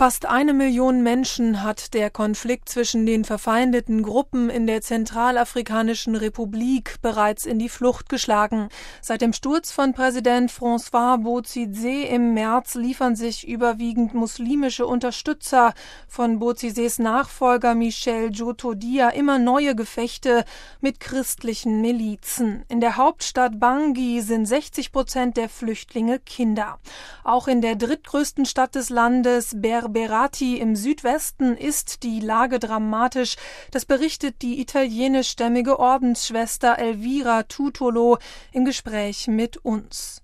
Fast 1 Million Menschen hat der Konflikt zwischen den verfeindeten Gruppen in der Zentralafrikanischen Republik bereits in die Flucht geschlagen. Seit dem Sturz von Präsident François Bozizé im März liefern sich überwiegend muslimische Unterstützer von Bozizés Nachfolger Michel Djotodia immer neue Gefechte mit christlichen Milizen. In der Hauptstadt Bangui sind 60% der Flüchtlinge Kinder. Auch in der drittgrößten Stadt des Landes, Berberati im Südwesten, ist die Lage dramatisch. Das berichtet die italienischstämmige Ordensschwester Elvira Tutolo im Gespräch mit uns.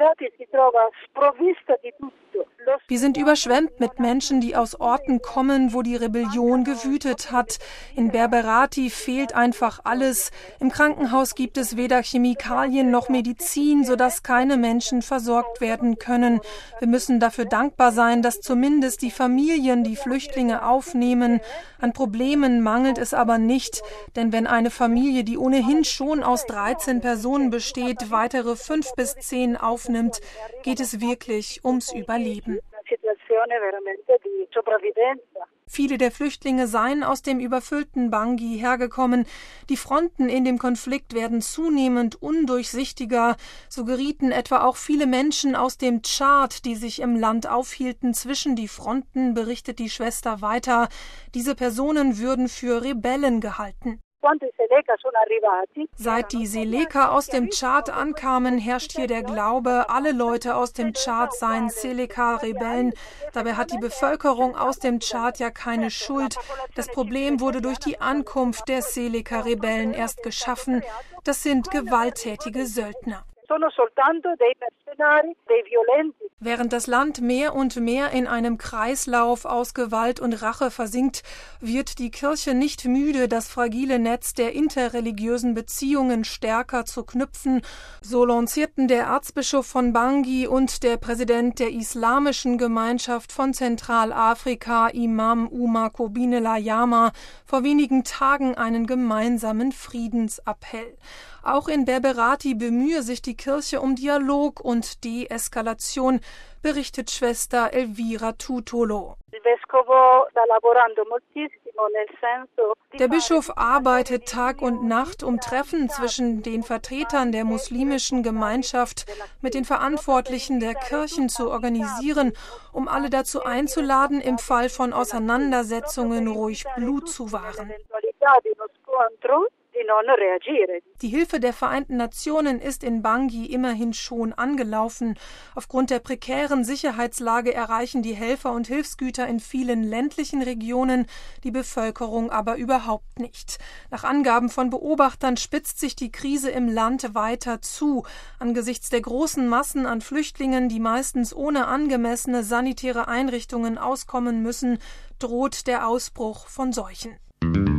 Wir sind überschwemmt mit Menschen, die aus Orten kommen, wo die Rebellion gewütet hat. In Berberati fehlt einfach alles. Im Krankenhaus gibt es weder Chemikalien noch Medizin, sodass keine Menschen versorgt werden können. Wir müssen dafür dankbar sein, dass zumindest die Familien die Flüchtlinge aufnehmen. An Problemen mangelt es aber nicht, denn wenn eine Familie, die ohnehin schon aus 13 Personen besteht, weitere 5 bis 10 aufnimmt, geht es wirklich ums Überleben. Viele der Flüchtlinge seien aus dem überfüllten Bangui hergekommen. Die Fronten in dem Konflikt werden zunehmend undurchsichtiger. So gerieten etwa auch viele Menschen aus dem Tschad, die sich im Land aufhielten, zwischen die Fronten, berichtet die Schwester weiter. Diese Personen würden für Rebellen gehalten. Seit die Seleka aus dem Tschad ankamen, herrscht hier der Glaube, alle Leute aus dem Tschad seien Seleka-Rebellen. Dabei hat die Bevölkerung aus dem Tschad ja keine Schuld. Das Problem wurde durch die Ankunft der Seleka-Rebellen erst geschaffen. Das sind gewalttätige Söldner. Während das Land mehr und mehr in einem Kreislauf aus Gewalt und Rache versinkt, wird die Kirche nicht müde, das fragile Netz der interreligiösen Beziehungen stärker zu knüpfen. So lancierten der Erzbischof von Bangui und der Präsident der Islamischen Gemeinschaft von Zentralafrika, Imam Umar Kobinela Yama, vor wenigen Tagen einen gemeinsamen Friedensappell. Auch in Berberati bemühe sich die Kirche um Dialog und Deeskalation, berichtet Schwester Elvira Tutolo. Der Bischof arbeitet Tag und Nacht, um Treffen zwischen den Vertretern der muslimischen Gemeinschaft mit den Verantwortlichen der Kirchen zu organisieren, um alle dazu einzuladen, im Fall von Auseinandersetzungen ruhig Blut zu wahren. Die Hilfe der Vereinten Nationen ist in Bangui immerhin schon angelaufen. Aufgrund der prekären Sicherheitslage erreichen die Helfer und Hilfsgüter in vielen ländlichen Regionen die Bevölkerung aber überhaupt nicht. Nach Angaben von Beobachtern spitzt sich die Krise im Land weiter zu. Angesichts der großen Massen an Flüchtlingen, die meistens ohne angemessene sanitäre Einrichtungen auskommen müssen, droht der Ausbruch von Seuchen.